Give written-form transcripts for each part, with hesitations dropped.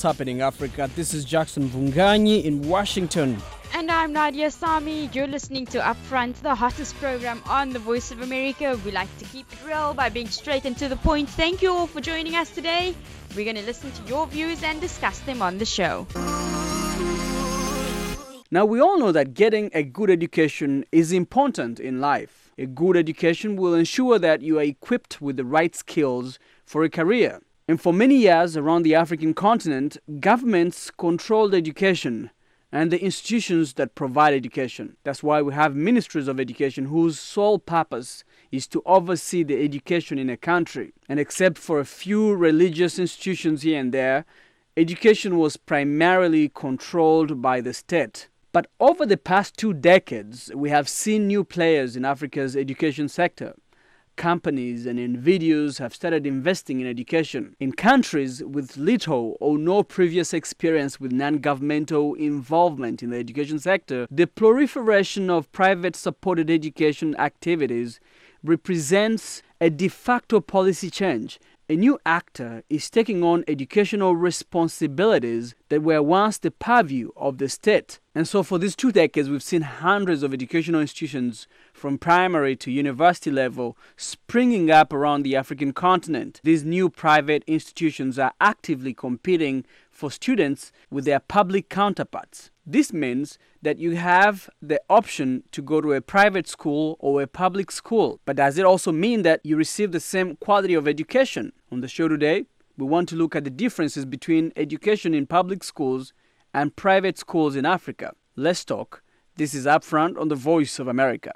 what's happening, Africa. This is Jackson Vunganyi in Washington. And I'm Nadia Sami. You're listening to Upfront, the hottest program on the Voice of America. We like to keep it real by being straight and to the point. Thank you all for joining us today. We're going to listen to your views and discuss them on the show. Now, we all know that getting a good education is important in life. A good education will ensure that you are equipped with the right skills for a career. And for many years around the African continent, governments controlled education and the institutions that provide education. That's why we have ministries of education whose sole purpose is to oversee the education in a country. And except for a few religious institutions here and there, education was primarily controlled by the state. But over the past 2 decades, we have seen new players in Africa's education sector. Companies and individuals have started investing in education in countries with little or no previous experience with non-governmental involvement in the education sector. The proliferation of private-supported education activities represents a de facto policy change. A new actor is taking on educational responsibilities that were once the purview of the state. And so for these 2 decades, we've seen hundreds of educational institutions from primary to university level springing up around the African continent. These new private institutions are actively competing for students with their public counterparts. This means that you have the option to go to a private school or a public school. But does it also mean that you receive the same quality of education? On the show today, we want to look at the differences between education in public schools and private schools in Africa. Let's talk. This is Upfront on the Voice of America.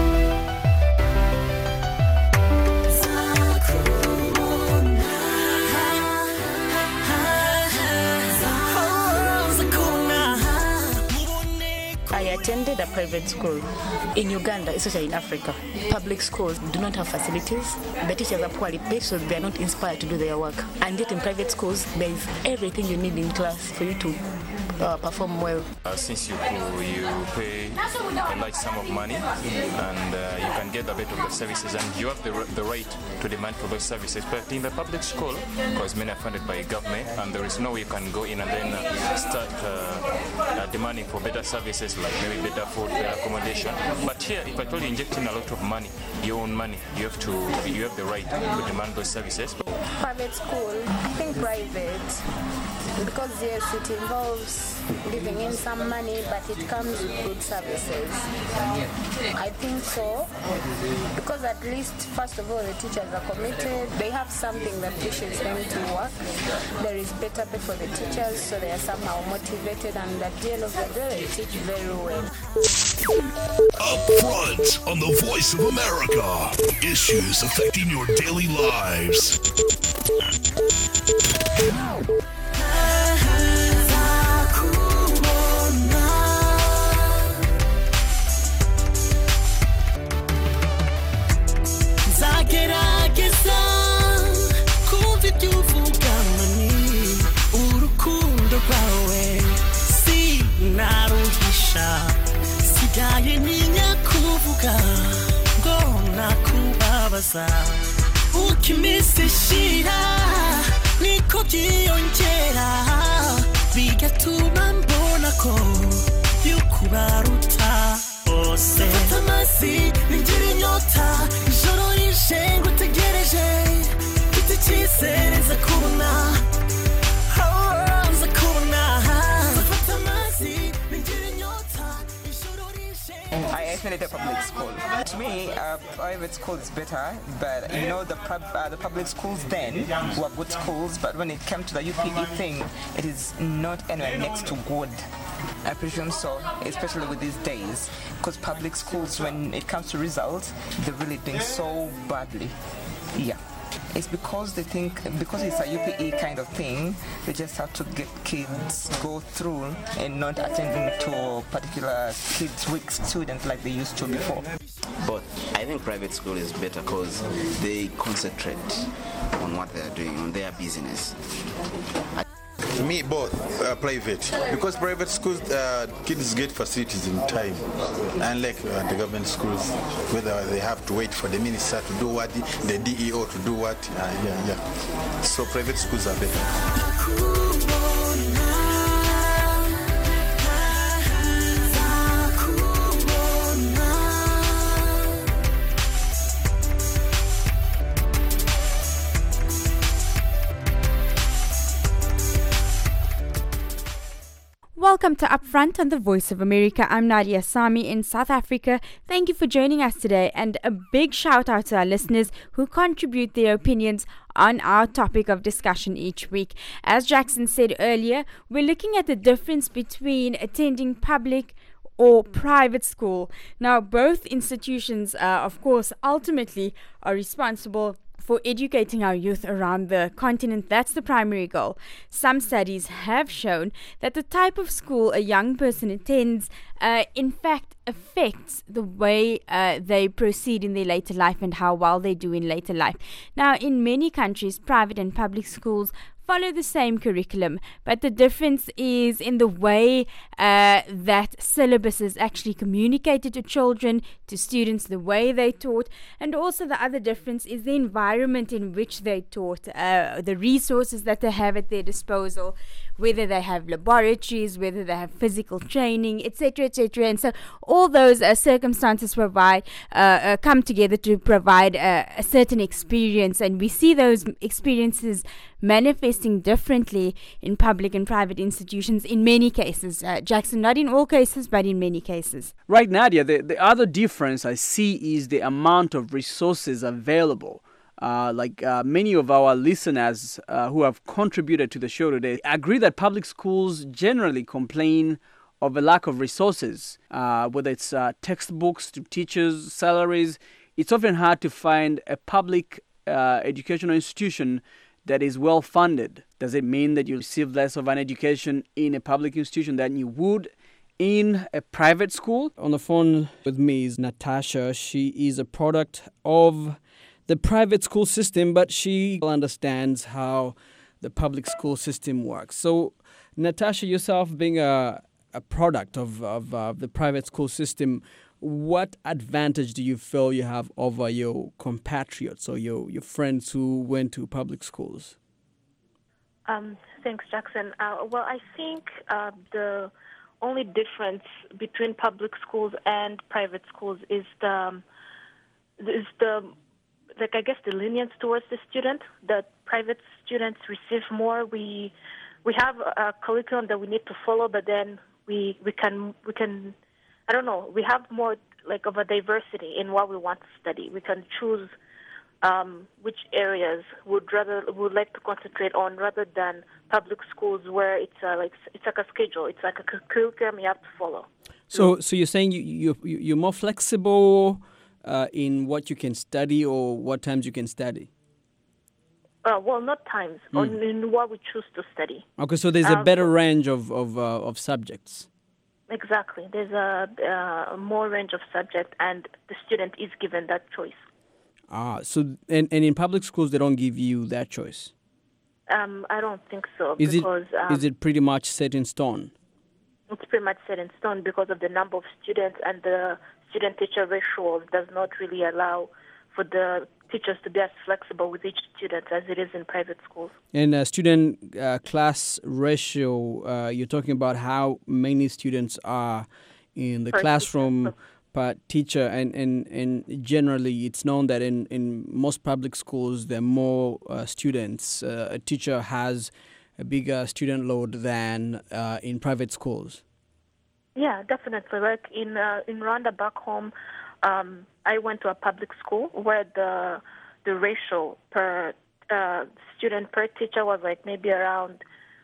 I attended a private school in Uganda, especially in Africa. Public schools do not have facilities. The teachers are poorly paid, so they are not inspired to do their work. And yet in private schools, there is everything you need in class for you to perform well. Since you pay a large sum of money and you can get a bit of the services, and you have the right to demand for those services. But in the public school, because many are funded by government, and there is no way you can go in and then start demanding for better services like maybe better food, better accommodation. But here, if at all you're injecting a lot of money, your own money, you have the right to demand those services. Private school, I think private, because yes, it involves giving in some money, but it comes with good services. I think so, because at least, first of all, the teachers are committed. They have something that pushes them to work. There is better pay for the teachers, so they are somehow motivated, and at the end of the day, they teach very well. Upfront on the Voice of America. Issues affecting your daily lives. ukimishira niko byiyongera bigatuma mbona ko yukubaruta bose tamasi ningira inyota ijoro rije ngutegereje mfite icyizere za kubona za kubona tamasi ningira inyota ijoro rije. I attended a public school. To me, private school is better, but you know the public schools then were good schools, but when it came to the UPE thing, it is not anywhere next to good. I presume so, especially with these days, because public schools, when it comes to results, they're really doing so badly. Yeah. It's because they think, because it's a UPE kind of thing, they just have to get kids go through and not attending to particular kids' weak students like they used to before. But I think private school is better because they concentrate on what they are doing, on their business. To me, both private, because private schools, kids get facilities in time, unlike the government schools, whether they have to wait for the minister to do what, the DEO to do what. So private schools are better. Welcome to Upfront on the Voice of America. I'm Nadia Sami in South Africa. Thank you for joining us today, and a big shout out to our listeners who contribute their opinions on our topic of discussion each week. As Jackson said earlier, we're looking at the difference between attending public or private school. Now, both institutions, of course, ultimately are responsible for educating our youth around the continent. That's the primary goal. Some studies have shown that the type of school a young person attends, in fact, affects the way they proceed in their later life and how well they do in later life. Now, in many countries, private and public schools follow the same curriculum, but the difference is in the way that syllabus is actually communicated to children, to students, the way they taught, and also the other difference is the environment in which they taught, the resources that they have at their disposal, whether they have laboratories, whether they have physical training, etc., etc. And so all those circumstances come together to provide a certain experience, and we see those experiences manifesting differently in public and private institutions in many cases. Jackson, not in all cases, but in many cases. Right, Nadia, the other difference I see is the amount of resources available. Many of our listeners who have contributed to the show today agree that public schools generally complain of a lack of resources, whether it's textbooks to teachers, salaries. It's often hard to find a public educational institution that is well funded. Does it mean that you receive less of an education in a public institution than you would in a private school? On the phone with me is Natasha. She is a product of the private school system, but she understands how the public school system works. So, Natasha, yourself being a product of the private school system, what advantage do you feel you have over your compatriots or your friends who went to public schools? Thanks, Jackson. I think the only difference between public schools and private schools is the lenience towards the student. The private students receive more. We have a curriculum that we need to follow, but then we can I don't know, we have more of a diversity in what we want to study. We can choose which areas would like to concentrate on, rather than public schools where it's like a schedule. It's like a curriculum you have to follow. So you're saying you're more flexible in what you can study or what times you can study? Not times, in what we choose to study. Okay, so there's a better range of subjects. Exactly. There's a more range of subjects, and the student is given that choice. So in public schools, they don't give you that choice? I don't think so. Is it pretty much set in stone? It's pretty much set in stone because of the number of students, and the student-teacher ratio does not really allow for the teachers to be as flexible with each student as it is in private schools. And student class ratio, you're talking about how many students are in the classroom per teacher, and generally it's known that in most public schools there are more students. A teacher has a bigger student load than in private schools. Yeah, definitely. Like in Rwanda back home, I went to a public school where the ratio per student per teacher was maybe around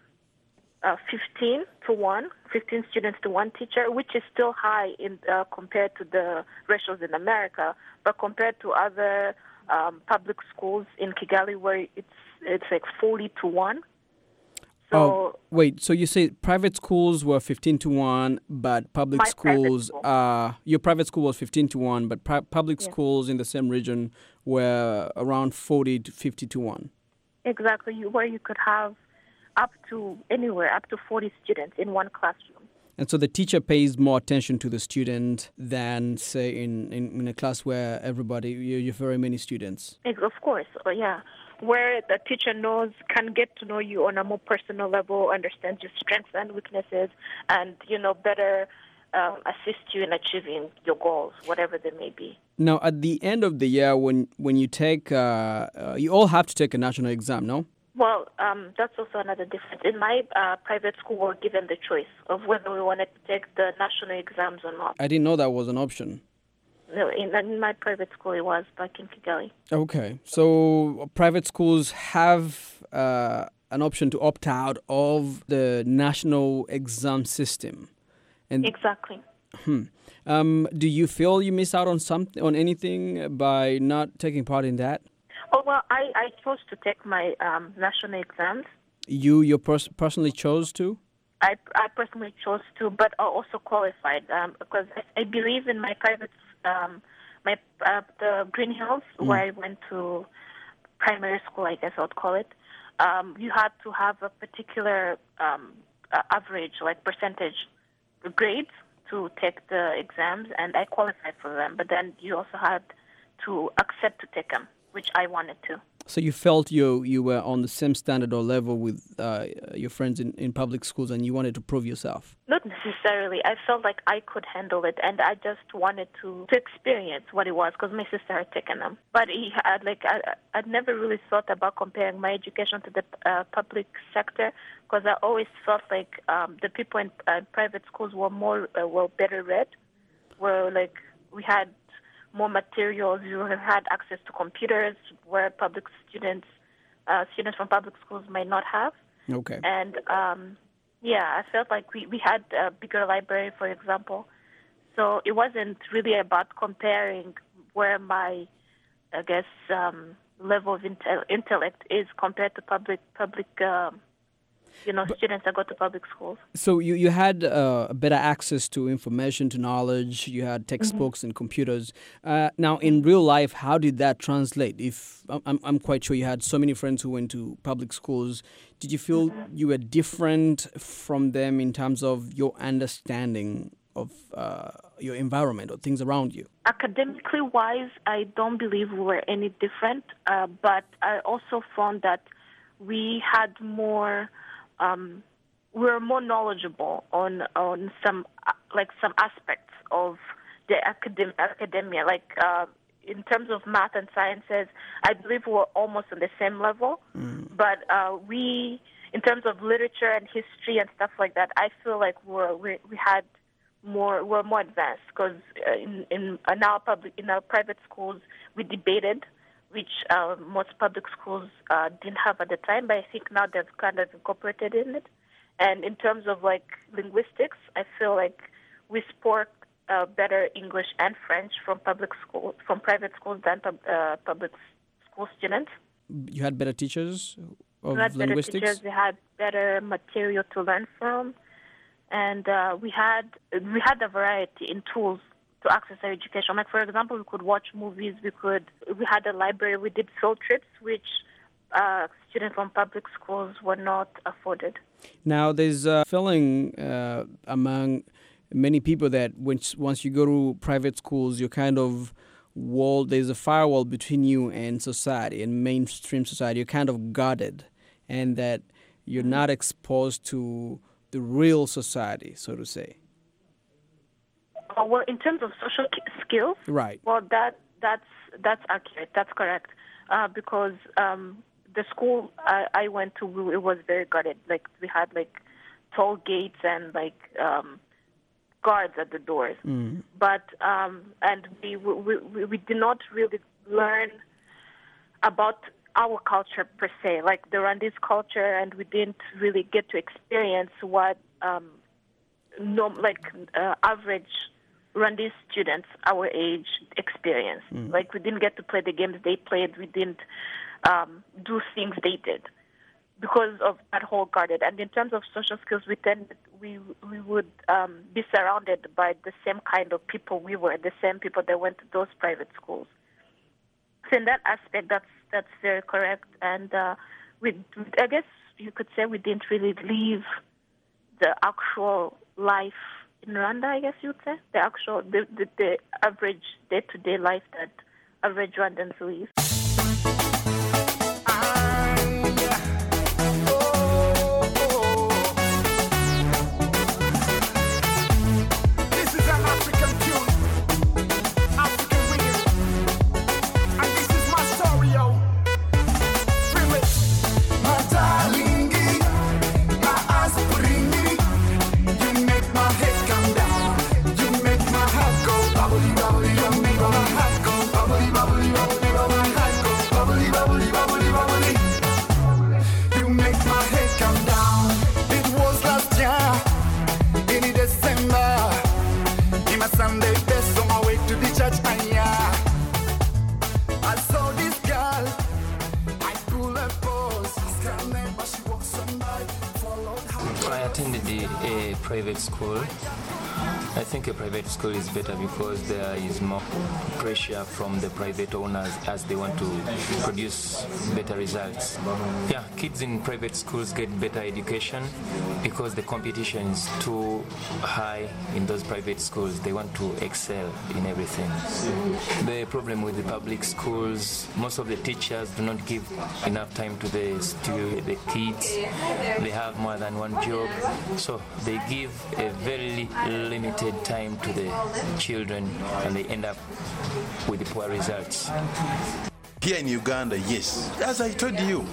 15 students to one teacher, which is still high compared to the ratios in America, but compared to other public schools in Kigali where it's 40 to 1. So so you say private schools were 15 to 1, but public schools, your private school was 15 to 1, but public schools in the same region were around 40 to 50 to 1. Exactly, where you could have up to 40 students in one classroom. And so the teacher pays more attention to the student than, say, in a class where you have very many students. Of course, yeah. Where the teacher can get to know you on a more personal level, understands your strengths and weaknesses, and, better assist you in achieving your goals, whatever they may be. Now, at the end of the year, when you take, you all have to take a national exam, no? Well, that's also another difference. In my private school, we were given the choice of whether we wanted to take the national exams or not. I didn't know that was an option. No, in my private school, it was back in Kigali. Okay, so private schools have an option to opt out of the national exam system. And Exactly. do you feel you miss out on anything by not taking part in that? Oh, well, I chose to take my national exams. You personally chose to? I personally chose to, but I also qualified because I believe in my private, the Green Hills, where I went to primary school, I guess I would call it. You had to have a particular average, like percentage grades to take the exams, and I qualified for them. But then you also had to accept to take them, which I wanted to. So you felt you were on the same standard or level with your friends in public schools, and you wanted to prove yourself? Not necessarily. I felt like I could handle it, and I just wanted to experience what it was because my sister had taken them. But I'd never really thought about comparing my education to the public sector because I always felt like the people in private schools were better read. We had more materials, you had access to computers where public students from public schools might not have. Okay. And I felt like we had a bigger library, for example. So it wasn't really about comparing where my, I guess, level of intellect is compared to public students that go to public schools. So you had better access to information, to knowledge. You had textbooks and computers. Now, in real life, how did that translate? If I'm quite sure you had so many friends who went to public schools, did you feel you were different from them in terms of your understanding of your environment or things around you? Academically wise, I don't believe we were any different. But I also found that we had more. We were more knowledgeable on some aspects of the academia. In terms of math and sciences, I believe we were almost on the same level. But in terms of literature and history and stuff like that, I feel like we're more advanced because in our private schools we debated, which most public schools didn't have at the time, but I think now they've kind of incorporated in it. And in terms of linguistics, I feel like we spoke better English and French from private schools than public school students. You had better teachers of we had linguistics? Better teachers, we had better material to learn from, and we had a variety in tools to access our education. Like, for example, we could watch movies, we had a library, we did field trips, which students from public schools were not afforded. Now, there's a feeling among many people that once you go to private schools, you're kind of there's a firewall between you and society, and mainstream society. You're kind of guarded, and that you're not exposed to the real society, so to say. Well, in terms of social skills, right? Well, that's accurate. That's correct. Because the school I went to, it was very guarded. Like, we had toll gates and guards at the doors. But and we did not really learn about our culture per se, like the Rwandese culture, and we didn't really get to experience what average Rwandese students our age experience. Like, we didn't get to play the games they played. We didn't do things they did because of that whole guarded. And in terms of social skills, we would be surrounded by the same kind of people we were, the same people that went to those private schools. So in that aspect, that's very correct. And I guess you could say we didn't really live the actual life in Rwanda, I guess you would say, the average day-to-day life that average Rwandans live. This is an African tune, African rhythm, and this is my story, yo. Feel it. study a private school, I think a private school is better because there is more pressure from the private owners as they want to produce better results. Yeah, kids in private schools get better education because the competition is too high in those private schools. They want to excel in everything. The problem with the public schools, most of the teachers do not give enough time to the kids. They have more than one job, so they give a very limited time to the children and they end up with the poor results. Here in Uganda, yes. As I told you,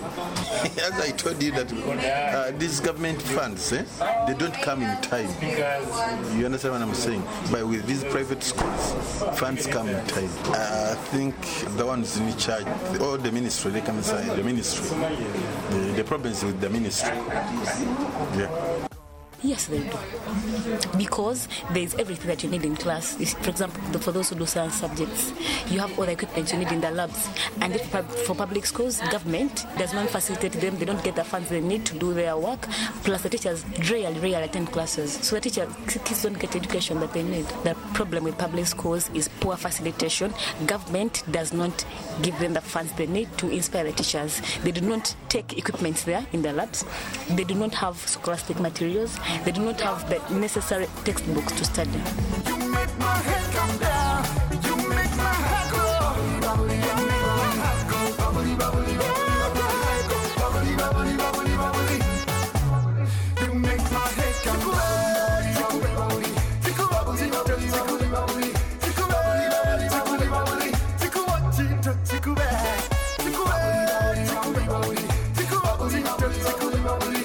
that these government funds, they don't come in time. You understand what I'm saying? But with these private schools, funds come in time. I think the ones in charge, or the ministry, they come inside the ministry. The problem is with the ministry. Yeah. Yes, they do. Because there is everything that you need in class. For example, for those who do science subjects, you have all the equipment you need in the labs. And if for public schools, government does not facilitate them. They don't get the funds they need to do their work. Plus, the teachers rarely attend classes. So the kids don't get education that they need. The problem with public schools is poor facilitation. Government does not give them the funds they need to inspire the teachers. They do not take equipment there in the labs. They do not have scholastic materials. They do not have the necessary textbooks to study. You make my head come down. You make my head go. Bubbly, bubbly, bubbly, bubbly, bubbly, bubbly, bubbly, bubbly. You make my head come down. Bubbly, bubbly, tickle bubbly, bubbly, bubbly, bubbly, tickle bubbly, bubbly, bubbly, bubbly, tickle what tickle back, tickle bubbly, bubbly, bubbly, tickle bubbly, bubbly, bubbly, bubbly.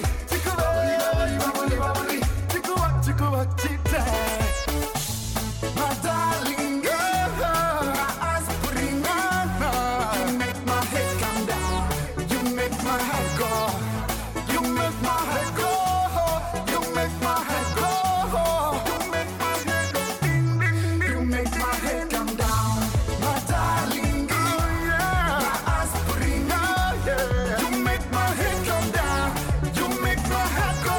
My darling girl, my eyes putting on. You make my head come down. You make my head go. You make my head go. You make my head go. You make my head go. Ding, ding, ding. You make my head come down. My darling girl, my eyes putting on. You make my head come down. You make my head go.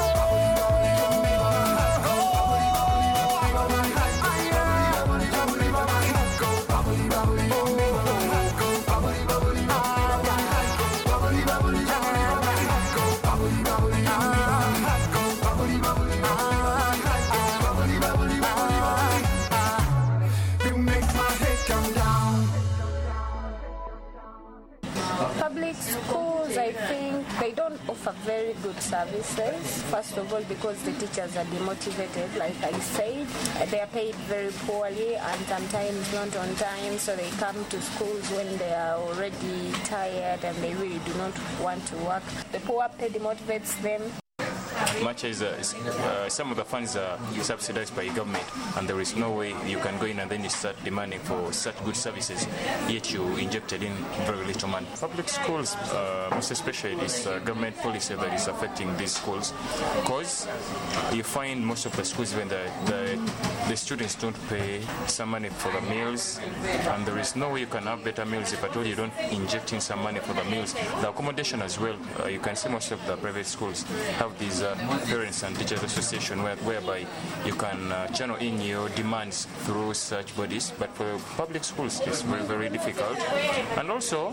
Public schools, I think, they don't offer very good services. First of all, because the teachers are demotivated, like I said. They are paid very poorly and sometimes not on time, so they come to schools when they are already tired and they really do not want to work. The poor pay demotivates them. Much as some of the funds are subsidized by government, and there is no way you can go in and then you start demanding for such good services, yet you injected in very little money. Public schools, most especially this government policy that is affecting these schools, because you find most of the schools when the students don't pay some money for the meals, and there is no way you can have better meals if at all you don't inject in some money for the meals. The accommodation as well, you can see most of the private schools have these Parents and Teachers Association whereby you can channel in your demands through such bodies, but for public schools it's very, very difficult. And also,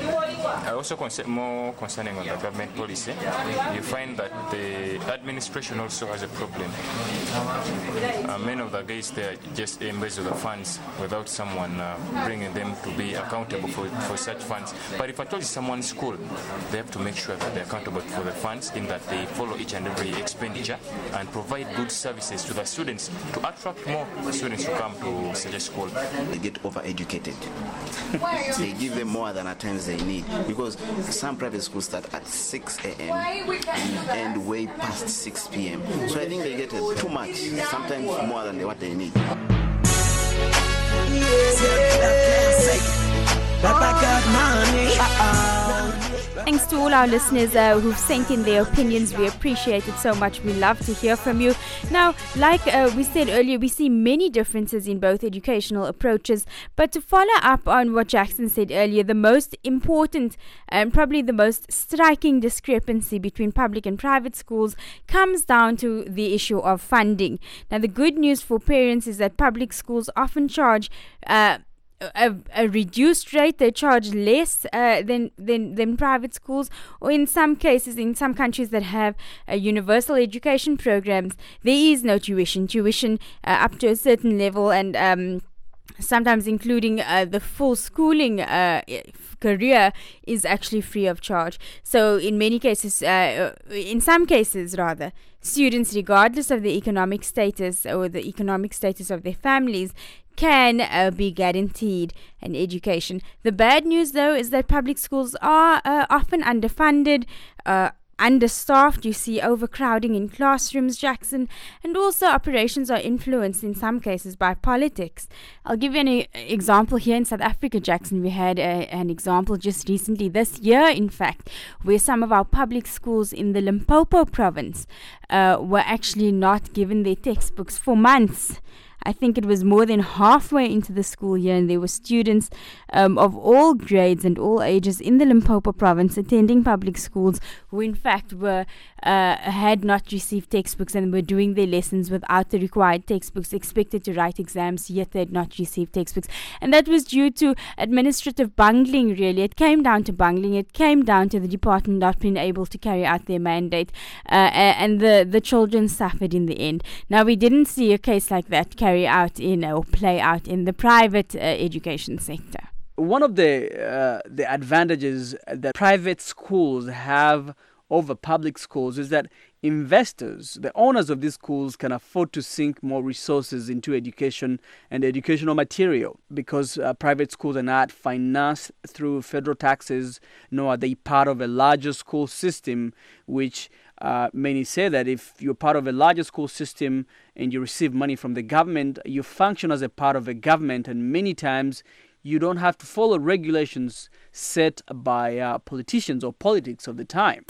more concerning on the government policy, you find that the administration also has a problem. Many of the guys, they are just embezzle the funds without someone bringing them to be accountable for such funds. But if I told you someone's school, they have to make sure that they're accountable for the funds, in that they follow each and every expenditure and provide good services to the students to attract more students to come to such a school. They get overeducated. They give them more than at times they need, because some private schools start at 6 a.m. and end way past 6 p.m. So I think they get too much, sometimes more than what they need. Thanks to all our listeners who've sent in their opinions. We appreciate it so much. We love to hear from you. Now, like we said earlier, we see many differences in both educational approaches. But to follow up on what Jackson said earlier, the most important and probably the most striking discrepancy between public and private schools comes down to the issue of funding. Now, the good news for parents is that public schools often charge a reduced rate. They charge less than private schools, or in some cases, in some countries that have universal education programs, there is no tuition up to a certain level, and sometimes including the full schooling career is actually free of charge. So in many cases, in some cases rather, students, regardless of the economic status or the economic status of their families, can be guaranteed an education. The bad news, though, is that public schools are often underfunded, understaffed. You see overcrowding in classrooms, Jackson, and also operations are influenced in some cases by politics. I'll give you an example here in South Africa, Jackson. We had an example just recently, this year in fact, where some of our public schools in the Limpopo province were actually not given their textbooks for months. I think it was more than halfway into the school year, and there were students of all grades and all ages in the Limpopo province attending public schools who in fact were had not received textbooks and were doing their lessons without the required textbooks, expected to write exams, yet they had not received textbooks. And that was due to administrative bungling, really. It came down to bungling. It came down to the department not being able to carry out their mandate, and the children suffered in the end. Now, we didn't see a case like that carry out in or play out in the private education sector. One of the advantages that private schools have over public schools is that investors, the owners of these schools, can afford to sink more resources into education and educational material, because private schools are not financed through federal taxes, nor are they part of a larger school system, which many say that if you're part of a larger school system and you receive money from the government, you function as a part of a government, and many times you don't have to follow regulations set by politicians or politics of the time.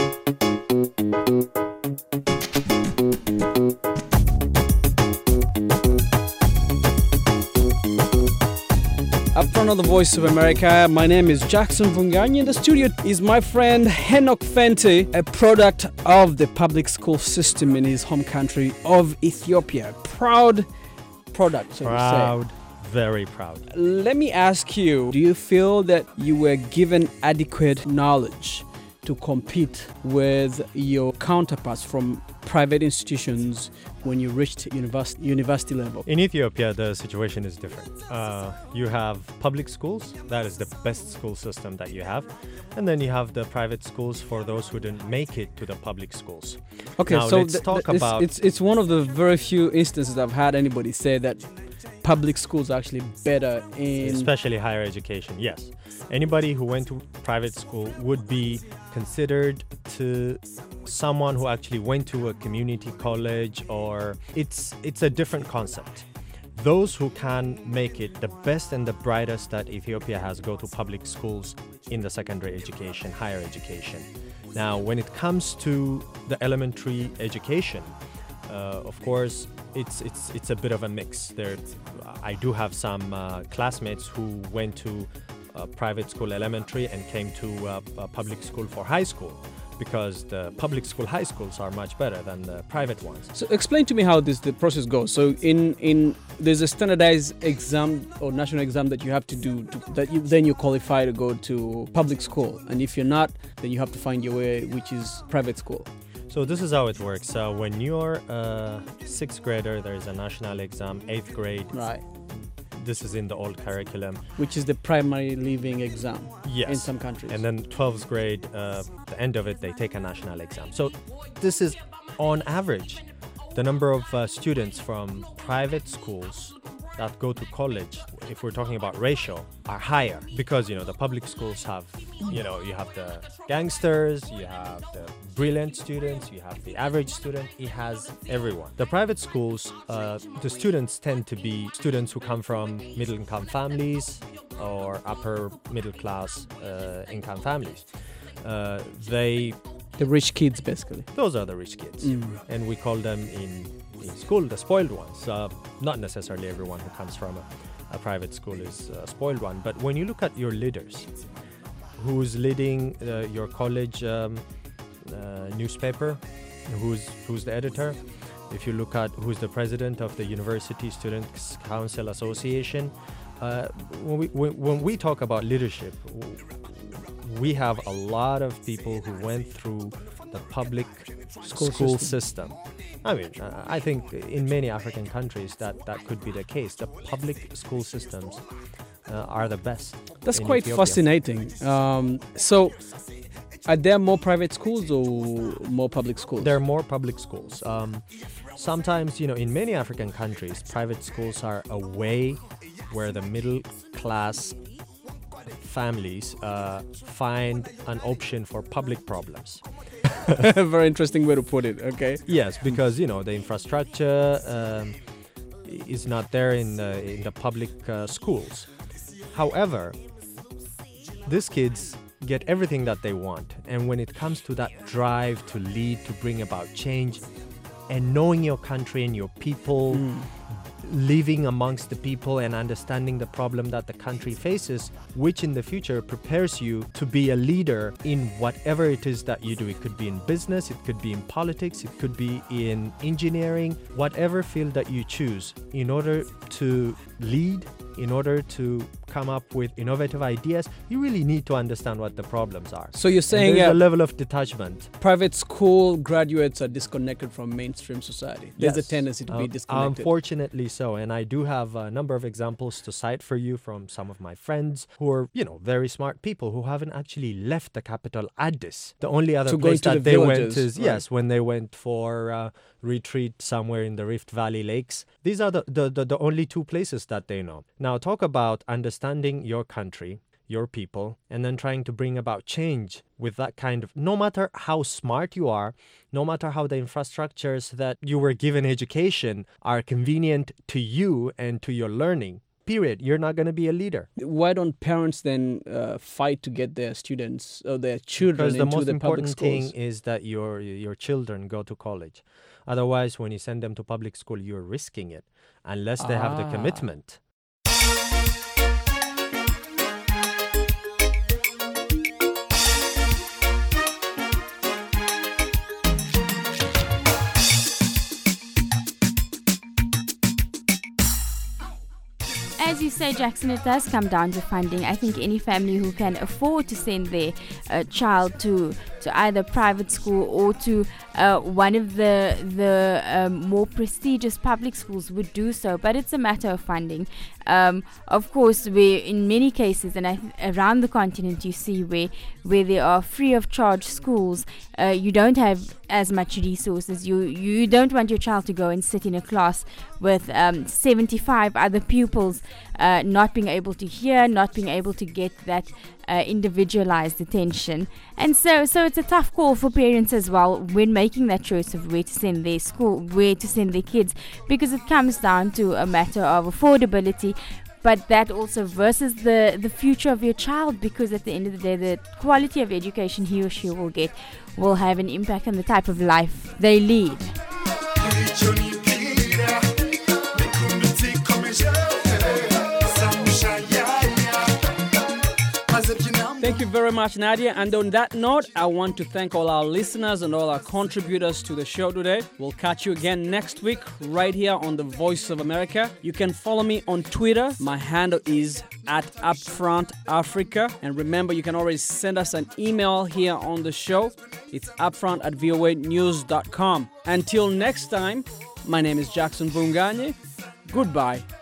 Up front on the Voice of America, my name is Jackson Vunganyi. In the studio is my friend Henok Fente, a product of the public school system in his home country of Ethiopia. Proud product, so to say. Very proud. Let me ask you, do you feel that you were given adequate knowledge to compete with your counterparts from private institutions when you reached university level? In Ethiopia, the situation is different. You have public schools, that is the best school system that you have. And then you have the private schools for those who didn't make it to the public schools. Okay, now, so let's talk about... It's one of the very few instances I've had anybody say that public schools are actually better in... Especially higher education, yes. Anybody who went to private school would be considered to someone who actually went to a community college, or it's a different concept. Those who can make it, the best and the brightest that Ethiopia has, go to public schools in the secondary education, higher education. Now, when it comes to the elementary education, of course, it's a bit of a mix. I do have some classmates who went to private school elementary and came to a public school for high school, because the public school high schools are much better than the private ones. So explain to me how the process goes. So there's a standardized exam or national exam that you have to do then you qualify to go to public school, and if you're not, then you have to find your way, which is private school. So this is how it works. When you're a 6th grader, there is a national exam. 8th grade, right? This is in the old curriculum, which is the primary leaving exam. Yes. In some countries. And then 12th grade, the end of it, they take a national exam. So this is on average the number of students from private schools that go to college, if we're talking about ratio, are higher, because the public schools have you have the gangsters, you have the brilliant students, you have the average student. It has everyone. The private schools, the students tend to be students who come from middle income families or upper middle class income families. The rich kids, basically. Those are the rich kids. And we call them in school the spoiled ones. Not necessarily everyone who comes from a private school is a spoiled one. But when you look at your leaders, who's leading your college newspaper, who's the editor, if you look at who's the president of the University Students' Council Association, when we talk about leadership, we have a lot of people who went through the public school system. I mean, I think in many African countries that could be the case. The public school systems are the best. That's in quite Ethiopia. fascinating. So, are there more private schools or more public schools? There are more public schools. Sometimes, in many African countries, private schools are a way where the middle class families find an option for public problems. Very interesting way to put it. Okay. Yes, because the infrastructure is not there in the public schools. However, these kids get everything that they want, and when it comes to that drive to lead, to bring about change, and knowing your country and your people, living amongst the people and understanding the problem that the country faces, which in the future prepares you to be a leader in whatever it is that you do. It could be in business, it could be in politics, it could be in engineering, whatever field that you choose. In order to lead, in order to come up with innovative ideas, you really need to understand what the problems are. So you're saying there's a level of detachment. Private school graduates are disconnected from mainstream society. There's a tendency to be disconnected. Unfortunately so, and I do have a number of examples to cite for you from some of my friends who are, very smart people who haven't actually left the capital, Addis. The only other place that they went is, when they went for retreat somewhere in the Rift Valley Lakes. These are the only two places that they know. Now, talk about understanding your country, your people, and then trying to bring about change with that kind of, no matter how smart you are, no matter how the infrastructures that you were given education are convenient to you and to your learning, period, you're not going to be a leader. Why don't parents then fight to get their students or their children into the public schools? Because the most important thing is that your children go to college. Otherwise, when you send them to public school, you're risking it, unless they have the commitment. As you say, Jackson, it does come down to funding. I think any family who can afford to send their child to either private school or to one of the more prestigious public schools would do so. But it's a matter of funding. Of course, in many cases, and around the continent, you see where there are free of charge schools, you don't have as much resources. You don't want your child to go and sit in a class with 75 other pupils, not being able to hear, not being able to get that individualized attention. And so it's a tough call for parents as well when making that choice of where to send their kids, because it comes down to a matter of affordability, but that also versus the future of your child, because at the end of the day, the quality of education he or she will get will have an impact on the type of life they lead. Thank you very much, Nadia. And on that note, I want to thank all our listeners and all our contributors to the show today. We'll catch you again next week right here on The Voice of America. You can follow me on Twitter. My handle is @UpfrontAfrica. And remember, you can always send us an email here on the show. It's upfront@voanews.com. Until next time, my name is Jackson Vunganye. Goodbye.